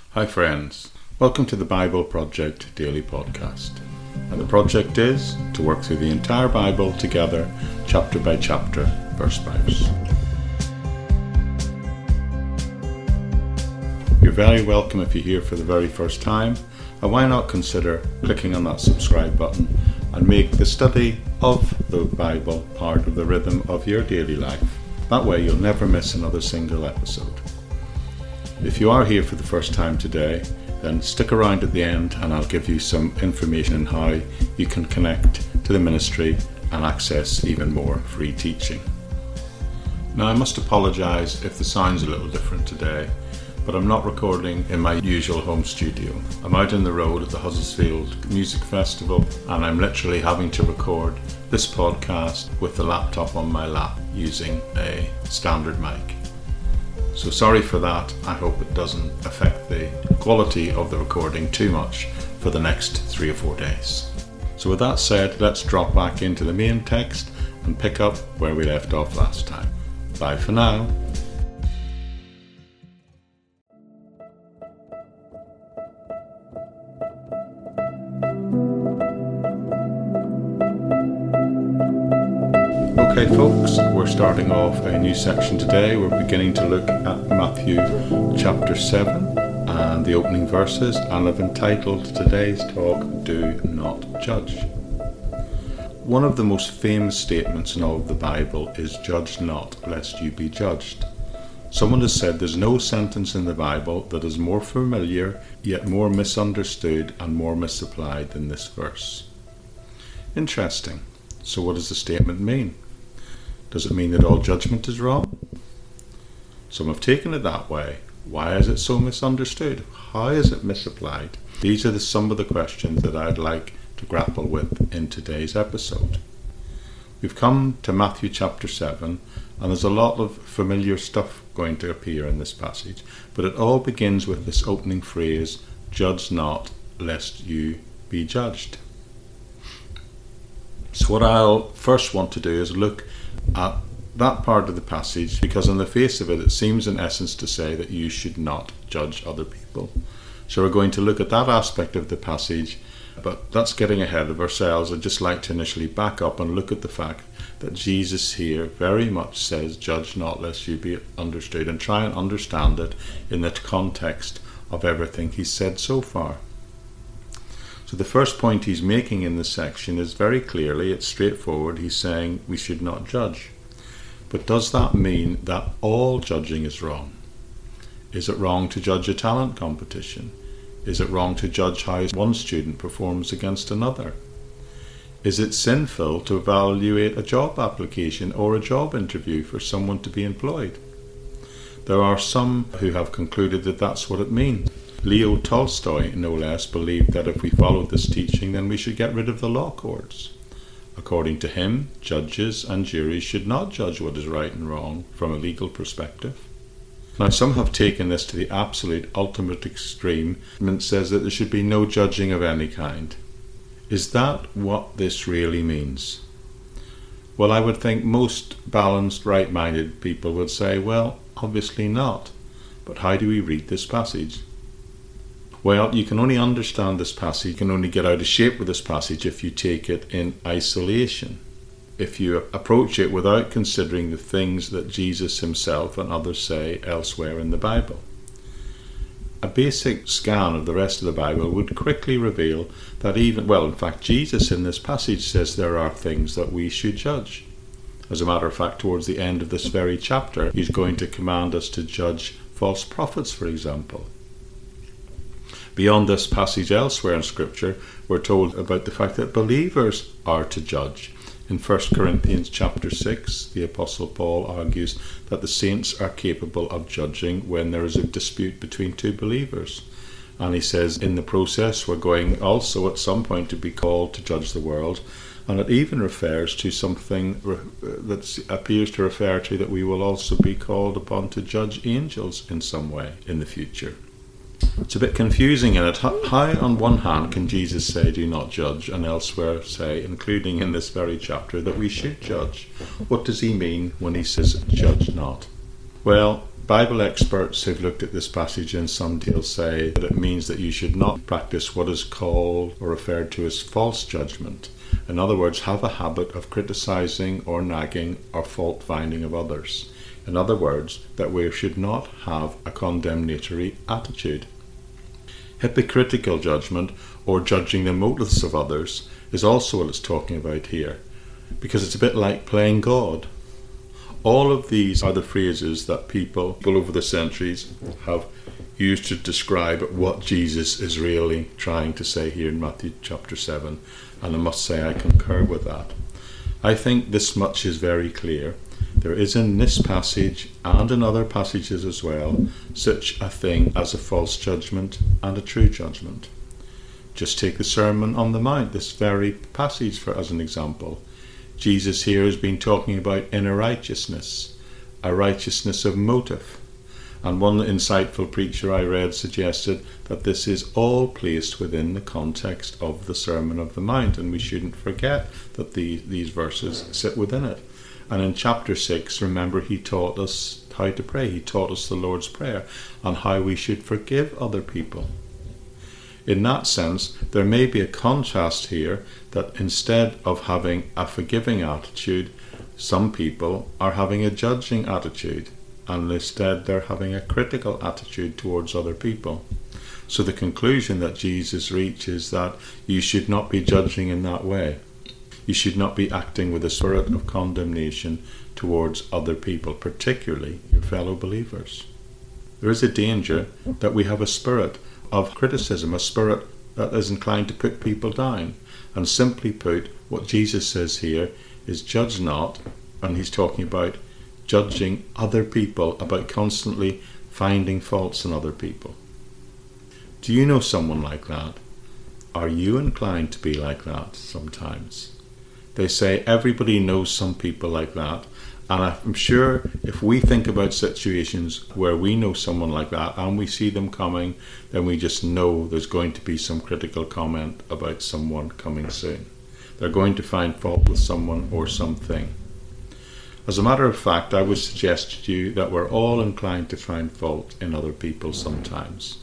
Hi friends, welcome to the Bible Project Daily Podcast. And the project is to work through the entire Bible together, chapter by chapter, verse by verse. You're very welcome if you're here for the very first time, and why not consider clicking on that subscribe button and make the study of the Bible part of the rhythm of your daily life. That way you'll never miss another single episode. If you are here for the first time today, then stick around at the end and I'll give you some information on how you can connect to the ministry and access even more free teaching. Now I must apologise if the sound's a little different today, but I'm not recording in my usual home studio. I'm out on the road at the Huddersfield Music Festival and I'm literally having to record this podcast with the laptop on my lap using a standard mic. So sorry for that. I hope it doesn't affect the quality of the recording too much for the next 3 or 4 days. So with that said, let's drop back into the main text and pick up where we left off last time. Bye for now. Okay folks, we're starting off a new section today. We're beginning to look at Matthew chapter 7 and the opening verses, and I've entitled today's talk, Do Not Judge. One of the most famous statements in all of the Bible is, judge not, lest you be judged. Someone has said there's no sentence in the Bible that is more familiar, yet more misunderstood and more misapplied than this verse. Interesting. So what does the statement mean? Does it mean that all judgment is wrong? Some have taken it that way. Why is it so misunderstood? How is it misapplied? These are some of the questions that I'd like to grapple with in today's episode. We've come to Matthew chapter 7, and there's a lot of familiar stuff going to appear in this passage, but it all begins with this opening phrase, judge not, lest you be judged. So what I'll first want to do is look at that part of the passage, because on the face of it, it seems in essence to say that you should not judge other people. So we're going to look at that aspect of the passage, but that's getting ahead of ourselves. I'd just like to initially back up and look at the fact that Jesus here very much says, judge not lest you be understood, and try and understand it in the context of everything he's said so far. So the first point he's making in this section is very clearly, it's straightforward, he's saying we should not judge. But does that mean that all judging is wrong? Is it wrong to judge a talent competition? Is it wrong to judge how one student performs against another? Is it sinful to evaluate a job application or a job interview for someone to be employed? There are some who have concluded that that's what it means. Leo Tolstoy, no less, believed that if we followed this teaching, then we should get rid of the law courts. According to him, judges and juries should not judge what is right and wrong from a legal perspective. Now, some have taken this to the absolute ultimate extreme and says that there should be no judging of any kind. Is that what this really means? Well, I would think most balanced, right-minded people would say, well, obviously not. But how do we read this passage? Well, you can only understand this passage, you can only get out of shape with this passage if you take it in isolation. If you approach it without considering the things that Jesus himself and others say elsewhere in the Bible. A basic scan of the rest of the Bible would quickly reveal that in fact, Jesus in this passage says there are things that we should judge. As a matter of fact, towards the end of this very chapter, he's going to command us to judge false prophets, for example. Beyond this passage elsewhere in Scripture, we're told about the fact that believers are to judge. In 1 Corinthians chapter 6, the Apostle Paul argues that the saints are capable of judging when there is a dispute between two believers. And he says in the process we're going also at some point to be called to judge the world. And it even refers to something that appears to refer to that we will also be called upon to judge angels in some way in the future. It's a bit confusing in it. How on one hand can Jesus say do not judge, and elsewhere say, including in this very chapter, that we should judge? What does he mean when he says judge not? Well, Bible experts who've looked at this passage in some detail say that it means that you should not practice what is called or referred to as false judgment. In other words, have a habit of criticizing or nagging or fault finding of others. In other words, that we should not have a condemnatory attitude. Hypocritical judgment, or judging the motives of others, is also what it's talking about here, because it's a bit like playing God. All of these are the phrases that people over the centuries have used to describe what Jesus is really trying to say here in Matthew chapter 7, and I must say I concur with that. I think this much is very clear. There is in this passage, and in other passages as well, such a thing as a false judgment and a true judgment. Just take the Sermon on the Mount, this very passage as an example. Jesus here has been talking about inner righteousness, a righteousness of motive. And one insightful preacher I read suggested that this is all placed within the context of the Sermon on the Mount, and we shouldn't forget that these verses sit within it. And in chapter 6, remember, he taught us how to pray. He taught us the Lord's Prayer and how we should forgive other people. In that sense, there may be a contrast here that instead of having a forgiving attitude, some people are having a judging attitude, and instead they're having a critical attitude towards other people. So the conclusion that Jesus reaches is that you should not be judging in that way. You should not be acting with a spirit of condemnation towards other people, particularly your fellow believers. There is a danger that we have a spirit of criticism, a spirit that is inclined to put people down. And simply put, what Jesus says here is judge not, and he's talking about judging other people, about constantly finding faults in other people. Do you know someone like that? Are you inclined to be like that sometimes? They say everybody knows some people like that, and I'm sure if we think about situations where we know someone like that and we see them coming, then we just know there's going to be some critical comment about someone coming soon. They're going to find fault with someone or something. As a matter of fact, I would suggest to you that we're all inclined to find fault in other people sometimes.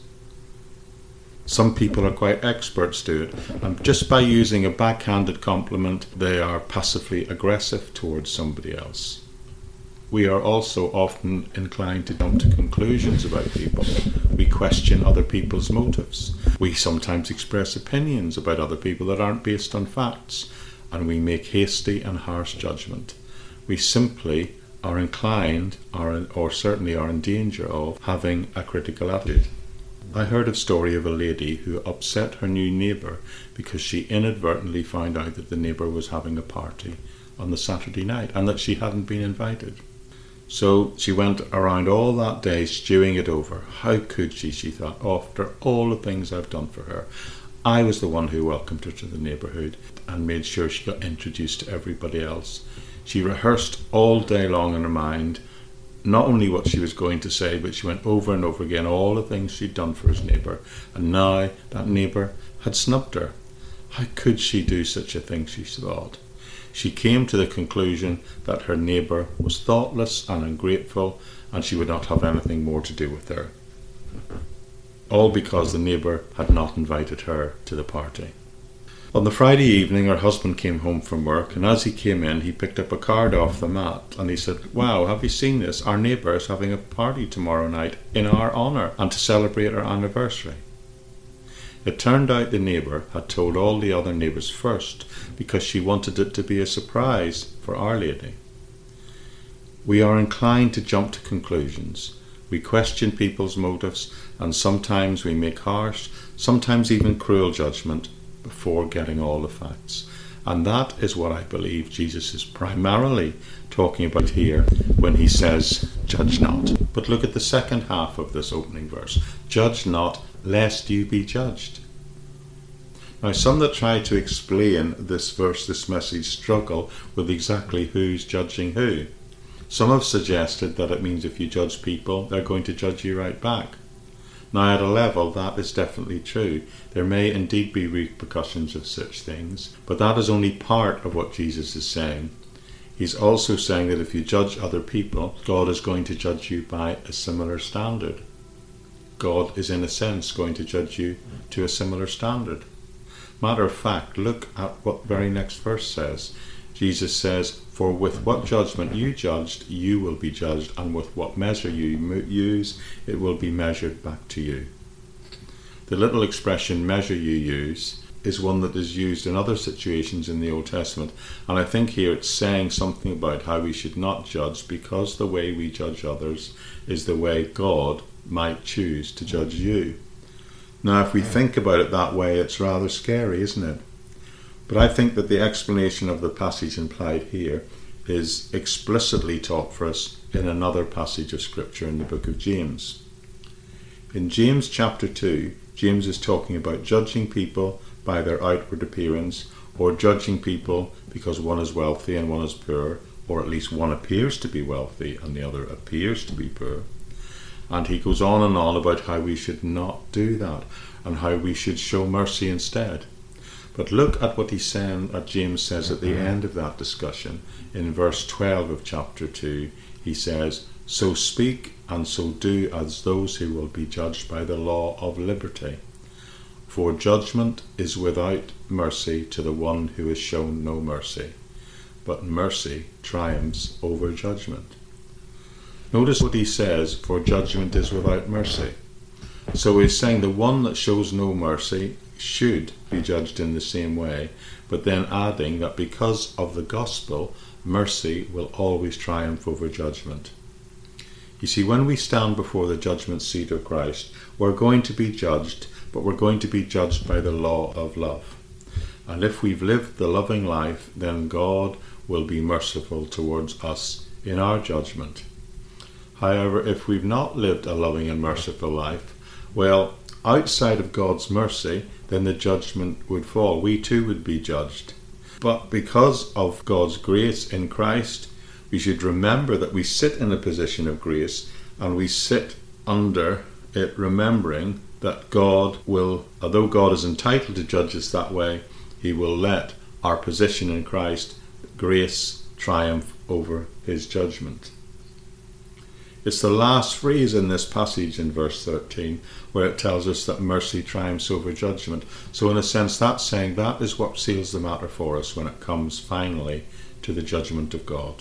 Some people are quite experts to it, and just by using a backhanded compliment, they are passively aggressive towards somebody else. We are also often inclined to jump to conclusions about people. We question other people's motives. We sometimes express opinions about other people that aren't based on facts, and we make hasty and harsh judgment. We simply are inclined, or certainly are in danger of, having a critical attitude. I heard a story of a lady who upset her new neighbour because she inadvertently found out that the neighbour was having a party on the Saturday night and that she hadn't been invited. So she went around all that day stewing it over. How could she thought, after all the things I've done for her. I was the one who welcomed her to the neighbourhood and made sure she got introduced to everybody else. She rehearsed all day long in her mind not only what she was going to say, but she went over and over again all the things she'd done for his neighbour, and now that neighbour had snubbed her. How could she do such a thing, she thought. She came to the conclusion that her neighbour was thoughtless and ungrateful, and she would not have anything more to do with her. All because the neighbour had not invited her to the party. On the Friday evening, her husband came home from work, and as he came in, he picked up a card off the mat, and he said, "Wow, have you seen this? Our neighbour is having a party tomorrow night in our honour and to celebrate our anniversary." It turned out the neighbour had told all the other neighbours first because she wanted it to be a surprise for Our Lady. We are inclined to jump to conclusions. We question people's motives, and sometimes we make harsh, sometimes even cruel judgment before getting all the facts. And that is what I believe Jesus is primarily talking about here when he says, judge not. But look at the second half of this opening verse. Judge not, lest you be judged. Now, some that try to explain this verse, this message, struggle with exactly who's judging who. Some have suggested that it means if you judge people, they're going to judge you right back. Now, at a level, that is definitely true. There may indeed be repercussions of such things, but that is only part of what Jesus is saying. He's also saying that if you judge other people, God is going to judge you by a similar standard. God is in a sense going to judge you to a similar standard. Matter of fact, look at what the very next verse says. Jesus says, "For with what judgment you judged, you will be judged, and with what measure you use, it will be measured back to you." The little expression "measure you use" is one that is used in other situations in the Old Testament, and I think here it's saying something about how we should not judge, because the way we judge others is the way God might choose to judge you. Now, if we think about it that way, it's rather scary, isn't it? But I think that the explanation of the passage implied here is explicitly taught for us in another passage of Scripture in the book of James. In James chapter 2, James is talking about judging people by their outward appearance, or judging people because one is wealthy and one is poor, or at least one appears to be wealthy and the other appears to be poor. And he goes on and on about how we should not do that and how we should show mercy instead. But look at what James says at the end of that discussion. In verse 12 of chapter 2, he says, "So speak and so do as those who will be judged by the law of liberty. For judgment is without mercy to the one who has shown no mercy, but mercy triumphs over judgment." Notice what he says, "For judgment is without mercy." So he's saying the one that shows no mercy should be judged in the same way, but then adding that because of the gospel, mercy will always triumph over judgment. You see, when we stand before the judgment seat of Christ, we're going to be judged, but we're going to be judged by the law of love. And if we've lived the loving life, then God will be merciful towards us in our judgment. However, if we've not lived a loving and merciful life, well, outside of God's mercy, then the judgment would fall. We too would be judged. But because of God's grace in Christ, we should remember that we sit in a position of grace, and we sit under it remembering that God will, although God is entitled to judge us that way, he will let our position in Christ, grace, triumph over his judgment. It's the last phrase in this passage in verse 13 where it tells us that mercy triumphs over judgment. So in a sense, that's saying that is what seals the matter for us when it comes finally to the judgment of God.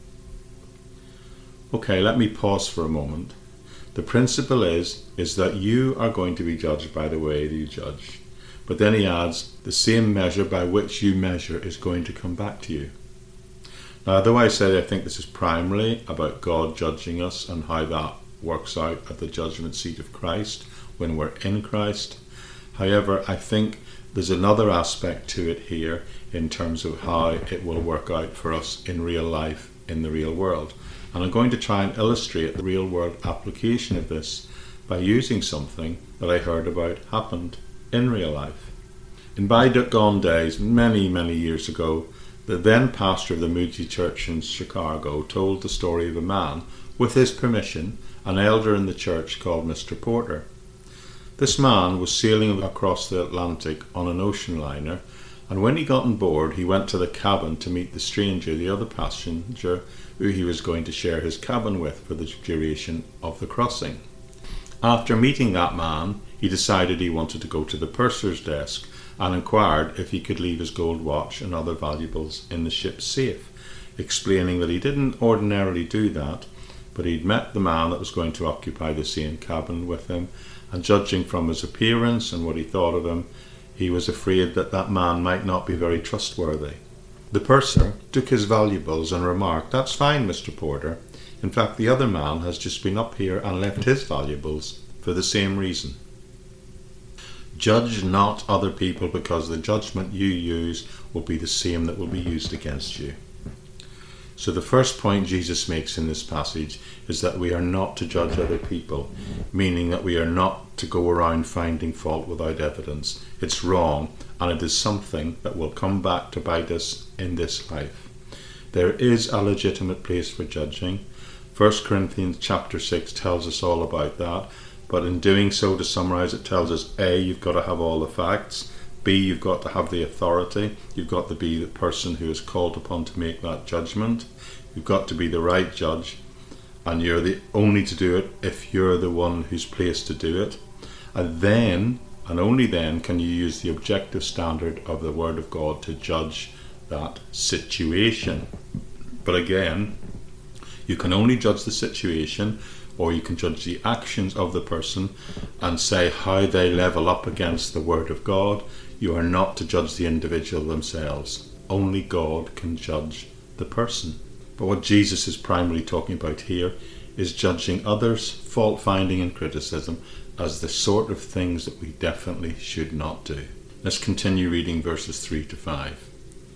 Okay, let me pause for a moment. The principle is that you are going to be judged by the way you judge. But then he adds, the same measure by which you measure is going to come back to you. Now, though I said I think this is primarily about God judging us and how that works out at the judgment seat of Christ when we're in Christ, however, I think there's another aspect to it here in terms of how it will work out for us in real life, in the real world. And I'm going to try and illustrate the real world application of this by using something that I heard about happened in real life. In bygone days, many, many years ago, the then pastor of the Moody Church in Chicago told the story of a man, with his permission, an elder in the church called Mr. Porter. This man was sailing across the Atlantic on an ocean liner, and when he got on board, he went to the cabin to meet the stranger, the other passenger, who he was going to share his cabin with for the duration of the crossing. After meeting that man, he decided he wanted to go to the purser's desk and inquired if he could leave his gold watch and other valuables in the ship's safe, explaining that he didn't ordinarily do that, but he'd met the man that was going to occupy the same cabin with him, and judging from his appearance and what he thought of him, he was afraid that that man might not be very trustworthy. The purser took his valuables and remarked, "That's fine, Mr. Porter. In fact, the other man has just been up here and left his valuables for the same reason." Judge not other people, because the judgment you use will be the same that will be used against you. So the first point Jesus makes in this passage is that we are not to judge other people, meaning that we are not to go around finding fault without evidence. It's wrong, and it is something that will come back to bite us in this life. There is a legitimate place for judging. 1 Corinthians chapter 6 tells us all about that. But in doing so, to summarise, it tells us A, you've got to have all the facts, B, you've got to have the authority. You've got to be the person who is called upon to make that judgment. You've got to be the right judge, and you're the only to do it if you're the one who's placed to do it. And then, and only then, can you use the objective standard of the Word of God to judge that situation. But again, you can only judge the situation, or you can judge the actions of the person and say how they level up against the Word of God. You are not to judge the individual themselves. Only God can judge the person. But what Jesus is primarily talking about here is judging others, fault finding and criticism as the sort of things that we definitely should not do. Let's continue reading verses 3 to 5.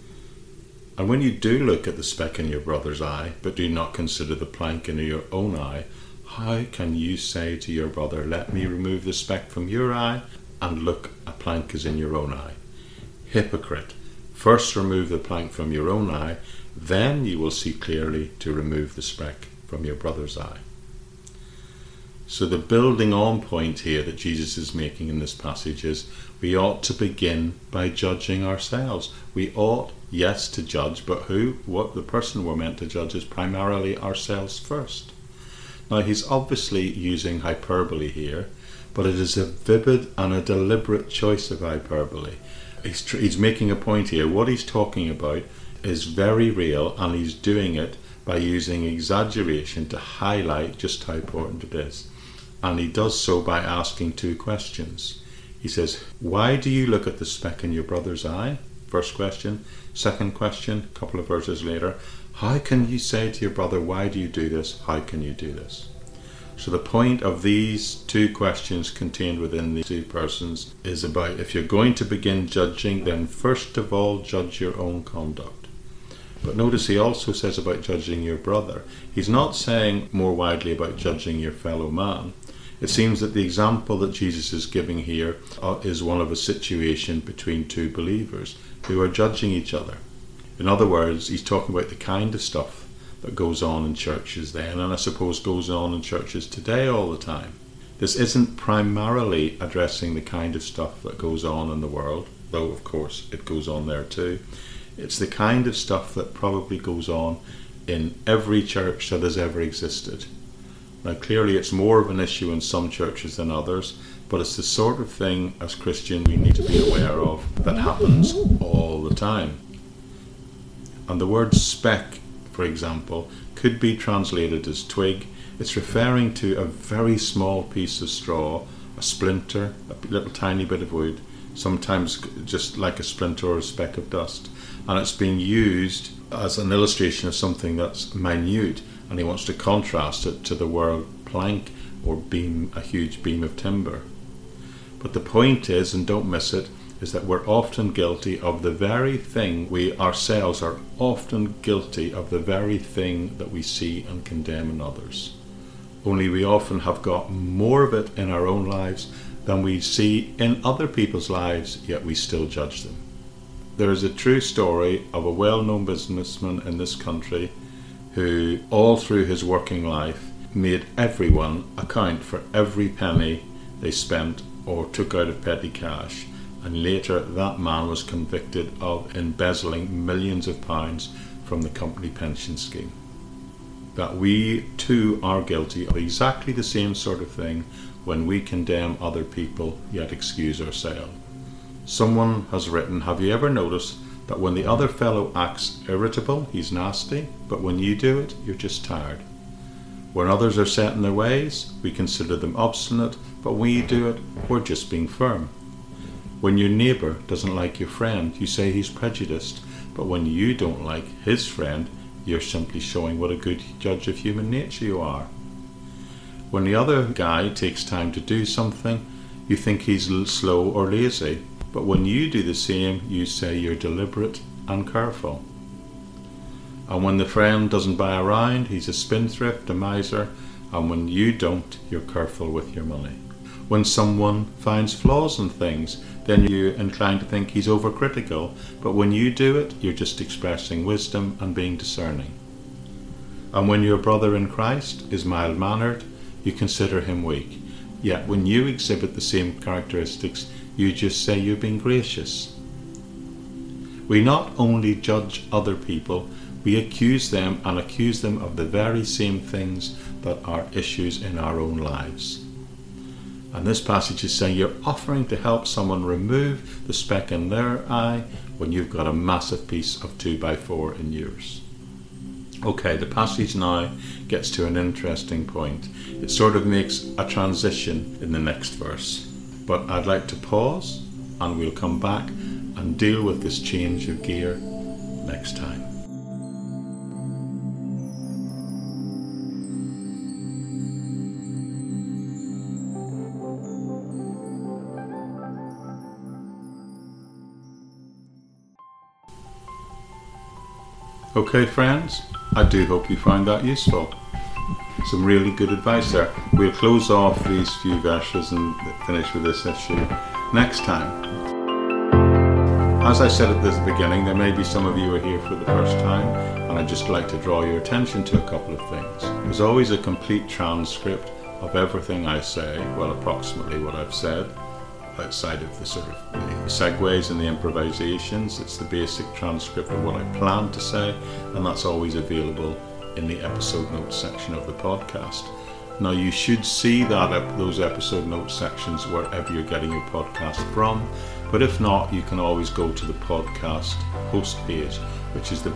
And when you do look at the speck in your brother's eye, but do not consider the plank in your own eye, how can you say to your brother, let me remove the speck from your eye, and look, a plank is in your own eye? Hypocrite, first remove the plank from your own eye, then you will see clearly to remove the speck from your brother's eye. So the building on point here that Jesus is making in this passage is we ought to begin by judging ourselves. We ought, yes, to judge, but what the person we're meant to judge is primarily ourselves first. Now he's obviously using hyperbole here, but it is a vivid and a deliberate choice of hyperbole. He's making a point here. What he's talking about is very real, and he's doing it by using exaggeration to highlight just how important it is. And he does so by asking two questions. He says, why do you look at the speck in your brother's eye? First question. Second question, a couple of verses later, how can you say to your brother, why do you do this? How can you do this? So the point of these two questions contained within these two persons is about, if you're going to begin judging, then first of all judge your own conduct. But notice he also says about judging your brother. He's not saying more widely about judging your fellow man. It seems that the example that Jesus is giving here is one of a situation between two believers who are judging each other. In other words, he's talking about the kind of stuff that goes on in churches then, and I suppose goes on in churches today all the time. This isn't primarily addressing the kind of stuff that goes on in the world, though of course it goes on there too. It's the kind of stuff that probably goes on in every church that has ever existed. Now clearly it's more of an issue in some churches than others, but it's the sort of thing as Christians we need to be aware of that happens all the time. And the word speck, for example, could be translated as twig. It's referring to a very small piece of straw, a splinter, a little tiny bit of wood, sometimes just like a splinter or a speck of dust. And it's being used as an illustration of something that's minute, and he wants to contrast it to the word plank or beam, a huge beam of timber. But the point is, and don't miss it, is that we're often guilty of the very thing, we ourselves are often guilty of the very thing that we see and condemn in others. Only we often have got more of it in our own lives than we see in other people's lives, yet we still judge them. There is a true story of a well-known businessman in this country who, all through his working life, made everyone account for every penny they spent or took out of petty cash, and later that man was convicted of embezzling millions of pounds from the company pension scheme. That we too are guilty of exactly the same sort of thing when we condemn other people yet excuse ourselves. Someone has written, have you ever noticed that when the other fellow acts irritable, he's nasty, but when you do it, you're just tired? When others are set in their ways, we consider them obstinate, but when you do it, we're just being firm. When your neighbour doesn't like your friend, you say he's prejudiced, but when you don't like his friend, you're simply showing what a good judge of human nature you are. When the other guy takes time to do something, you think he's slow or lazy, but when you do the same, you say you're deliberate and careful. And when the friend doesn't buy a round, he's a spendthrift, a miser, and when you don't, you're careful with your money. When someone finds flaws in things, then you're inclined to think he's overcritical, but when you do it, you're just expressing wisdom and being discerning. And when your brother in Christ is mild-mannered, you consider him weak, Yet when you exhibit the same characteristics, you just say you're being gracious. We not only judge other people, we accuse them and accuse them of the very same things that are issues in our own lives. And this passage is saying you're offering to help someone remove the speck in their eye when you've got a massive piece of 2x4 in yours. Okay, the passage now gets to an interesting point. It sort of makes a transition in the next verse. But I'd like to pause and we'll come back and deal with this change of gear next time. Okay friends, I do hope you found that useful. Some really good advice there. We'll close off these few verses and finish with this issue next time. As I said at the beginning, there may be some of you who are here for the first time, and I'd just like to draw your attention to a couple of things. There's always a complete transcript of everything I say, well, approximately what I've said, outside of the sort of the segues and the improvisations. It's the basic transcript of what I plan to say, and that's always available in the episode notes section of the podcast. Now you should see those episode notes sections wherever you're getting your podcast from, but if not, you can always go to the podcast host page, which is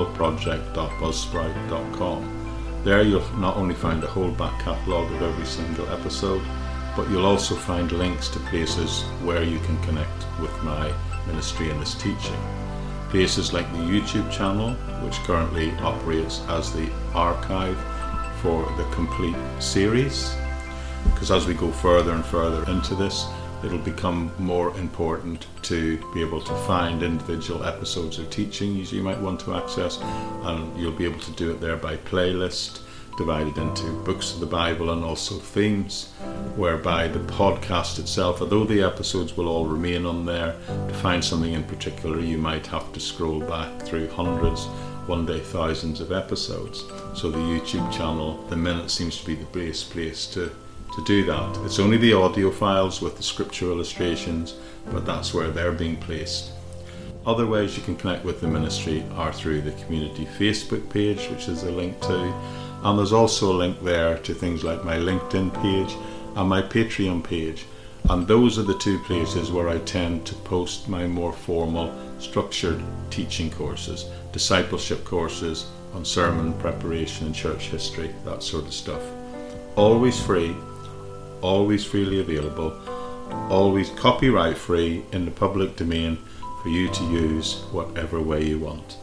thebibleproject.buzzsprout.com. There you'll not only find the whole back catalogue of every single episode, but you'll also find links to places where you can connect with my ministry and this teaching. Places like the YouTube channel, which currently operates as the archive for the complete series, because as we go further and further into this, it'll become more important to be able to find individual episodes of teachings you might want to access, and you'll be able to do it there by playlist, divided into books of the Bible and also themes, whereby the podcast itself, although the episodes will all remain on there, to find something in particular you might have to scroll back through hundreds, one day thousands of episodes. So the YouTube channel, the minute, seems to be the best place to do that. It's only the audio files with the scripture illustrations, but that's where they're being placed. Other ways you can connect with the ministry are through the community Facebook page, which is a link to, and there's also a link there to things like my LinkedIn page and my Patreon page. And those are the two places where I tend to post my more formal, structured teaching courses, discipleship courses on sermon preparation and church history, that sort of stuff. Always free, always freely available, always copyright free in the public domain for you to use whatever way you want.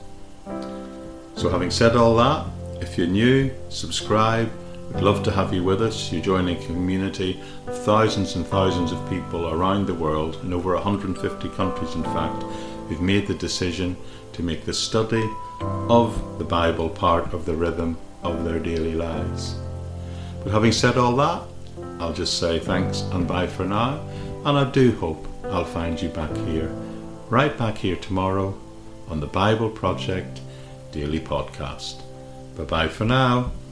So having said all that, if you're new, subscribe. We'd love to have you with us. You join a community of thousands and thousands of people around the world, in over 150 countries in fact, who've made the decision to make the study of the Bible part of the rhythm of their daily lives. But having said all that, I'll just say thanks and bye for now, and I do hope I'll find you back here, right back here tomorrow on the Bible Project Daily Podcast. Bye-bye for now.